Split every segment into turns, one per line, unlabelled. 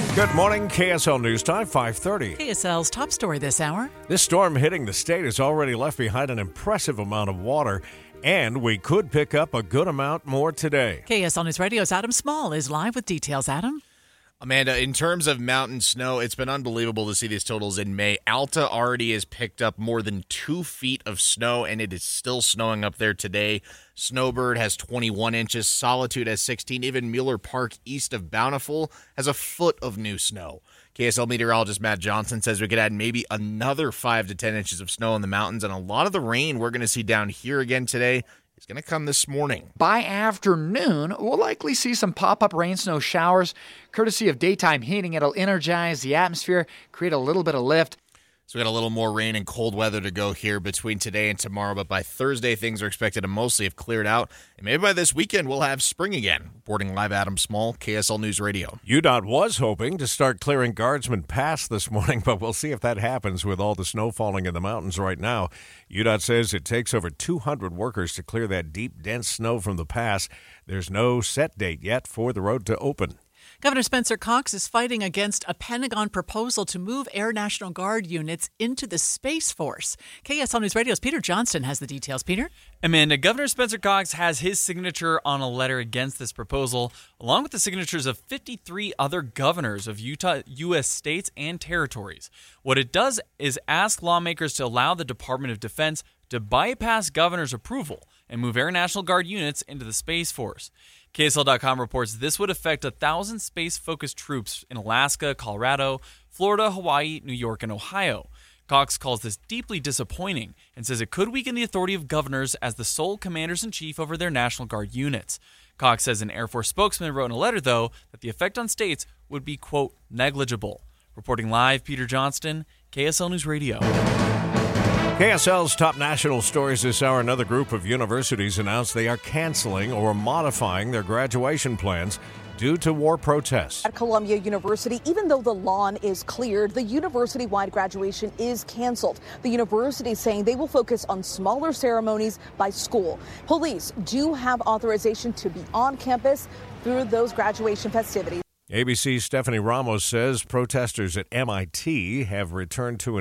Good morning, KSL News Time, 5:30.
KSL's top story this hour.
This storm hitting the state has already left behind an impressive amount of water, and we could pick up a good amount more today.
KSL News Radio's Adam Small is live with details. Adam?
Amanda, in terms of mountain snow, it's been unbelievable to see these totals in May. Alta already has picked up more than 2 feet of snow, and it is still snowing up there today. Snowbird has 21 inches, Solitude has 16, even Mueller Park east of Bountiful has a foot of new snow. KSL meteorologist Matt Johnson says we could add maybe another 5 to 10 inches of snow in the mountains, and a lot of the rain we're going to see down here again today is going to come this morning.
By afternoon, we'll likely see some pop-up rain snow showers. Courtesy of daytime heating, it'll energize the atmosphere, create a little bit of lift.
So we got a little more rain and cold weather to go here between today and tomorrow, but by Thursday, things are expected to mostly have cleared out. And maybe by this weekend, we'll have spring again. Reporting live, Adam Small, KSL News Radio.
UDOT was hoping to start clearing Guardsman Pass this morning, but we'll see if that happens with all the snow falling in the mountains right now. UDOT says it takes over 200 workers to clear that deep, dense snow from the pass. There's no set date yet for the road to open.
Governor Spencer Cox is fighting against a Pentagon proposal to move Air National Guard units into the Space Force. KSL News Radio's Peter Johnston has the details. Peter?
Amanda, Governor Spencer Cox has his signature on a letter against this proposal, along with the signatures of 53 other governors of Utah, U.S. states and territories. What it does is ask lawmakers to allow the Department of Defense to bypass governor's approval and move Air National Guard units into the Space Force. KSL.com reports this would affect 1,000 space-focused troops in Alaska, Colorado, Florida, Hawaii, New York, and Ohio. Cox calls this deeply disappointing and says it could weaken the authority of governors as the sole commanders-in-chief over their National Guard units. Cox says an Air Force spokesman wrote in a letter, though, that the effect on states would be, quote, negligible. Reporting live, Peter Johnston, KSL News Radio.
KSL's top national stories this hour. Another group of universities announced they are canceling or modifying their graduation plans due to war protests.
At Columbia University, even though the lawn is cleared, the university-wide graduation is canceled. The university is saying they will focus on smaller ceremonies by school. Police do have authorization to be on campus through those graduation festivities.
ABC's Stephanie Ramos says protesters at MIT have returned to an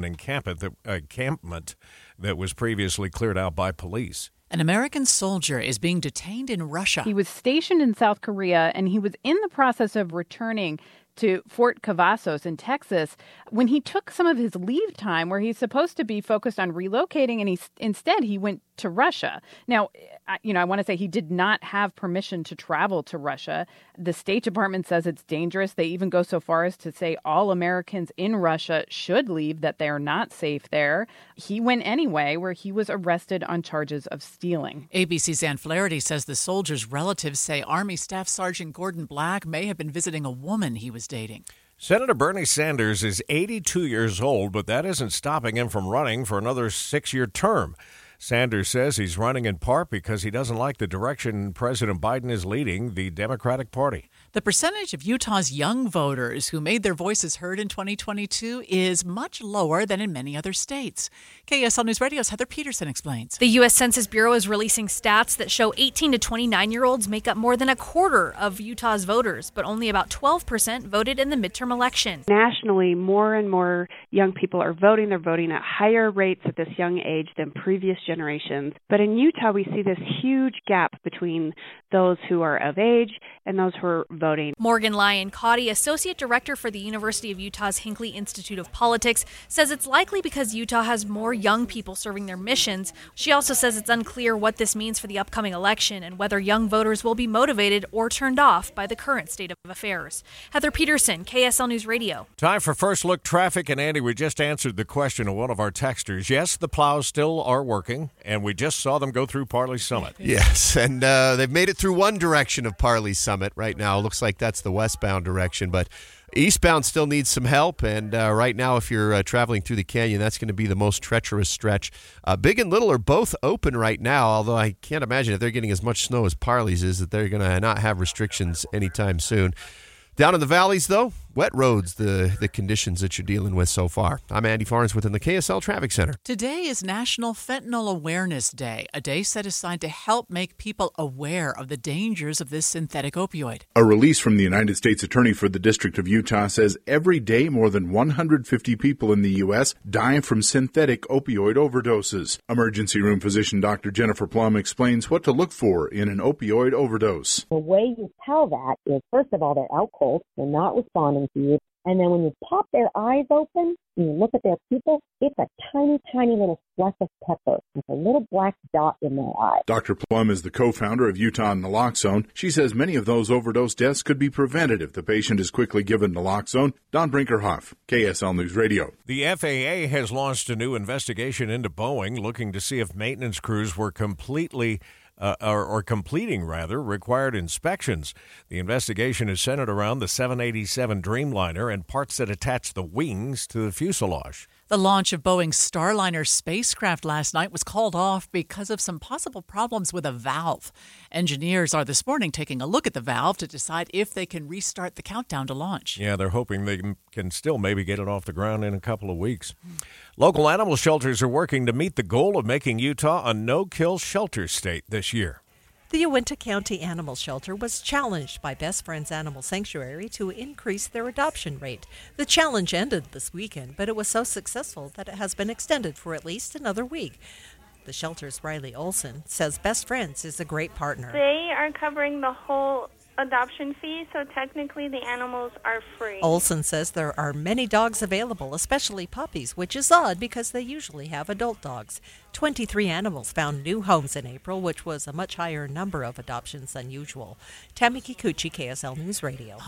encampment that was previously cleared out by police.
An American soldier is being detained in Russia.
He was stationed in South Korea, and he was in the process of returning to Fort Cavazos in Texas when he took some of his leave time where he's supposed to be focused on relocating, and instead he went to Russia. Now, I want to say he did not have permission to travel to Russia. The State Department says it's dangerous. They even go so far as to say all Americans in Russia should leave, that they are not safe there. He went anyway, where he was arrested on charges of stealing.
ABC's Ann Flaherty says the soldier's relatives say Army Staff Sergeant Gordon Black may have been visiting a woman he was dating.
Senator Bernie Sanders is 82 years old, but that isn't stopping him from running for another 6-year term. Sanders says he's running in part because he doesn't like the direction President Biden is leading the Democratic Party.
The percentage of Utah's young voters who made their voices heard in 2022 is much lower than in many other states. KSL News Radio's Heather Peterson explains.
The U.S. Census Bureau is releasing stats that show 18 to 29-year-olds make up more than a quarter of Utah's voters, but only about 12% voted in the midterm election.
Nationally, more and more young people are voting. They're voting at higher rates at this young age than previous generations. But in Utah, we see this huge gap between those who are of age and those who are voting.
Morgan Lyon-Cotty, Associate Director for the University of Utah's Hinckley Institute of Politics, says it's likely because Utah has more young people serving their missions. She also says it's unclear what this means for the upcoming election and whether young voters will be motivated or turned off by the current state of affairs. Heather Peterson, KSL News Radio.
Time for First Look Traffic. And Andy, we just answered the question of one of our texters. Yes, the plows still are working, and we just saw them go through Parley Summit.
Yes, and they've made it through one direction of Parley Summit right now. Looks like that's the westbound direction, but eastbound still needs some help. And right now, if you're traveling through the canyon, that's going to be the most treacherous stretch. Big and Little are both open right now, although I can't imagine if they're getting as much snow as Parley's is that they're going to not have restrictions anytime soon. Down in the valleys, though, wet roads, the conditions that you're dealing with so far. I'm Andy Farnsworth in the KSL Traffic Center.
Today is National Fentanyl Awareness Day, a day set aside to help make people aware of the dangers of this synthetic opioid.
A release from the United States Attorney for the District of Utah says every day more than 150 people in the U.S. die from synthetic opioid overdoses. Emergency room physician Dr. Jennifer Plum explains what to look for in an opioid overdose.
The way you tell that is, first of all, they're out cold, they're not responding to you, and then when you pop their eyes open and you look at their pupil, it's a tiny, tiny little fleck of pepper with a little black dot in their eye.
Dr. Plum is the co-founder of Utah Naloxone. She says many of those overdose deaths could be prevented if the patient is quickly given naloxone. Don Brinkerhoff, KSL News Radio.
The FAA has launched a new investigation into Boeing, looking to see if maintenance crews were completing required inspections. The investigation is centered around the 787 Dreamliner and parts that attach the wings to the fuselage.
The launch of Boeing's Starliner spacecraft last night was called off because of some possible problems with a valve. Engineers are this morning taking a look at the valve to decide if they can restart the countdown to launch.
Yeah, they're hoping they can still maybe get it off the ground in a couple of weeks. Local animal shelters are working to meet the goal of making Utah a no-kill shelter state this year.
The Uinta County Animal Shelter was challenged by Best Friends Animal Sanctuary to increase their adoption rate. The challenge ended this weekend, but it was so successful that it has been extended for at least another week. The shelter's Riley Olson says Best Friends is a great partner.
They are covering the whole adoption fee, so technically the animals are free.
Olson says there are many dogs available, especially puppies, which is odd because they usually have adult dogs. 23 animals found new homes in April, which was a much higher number of adoptions than usual. Tammy Kikuchi, KSL News Radio.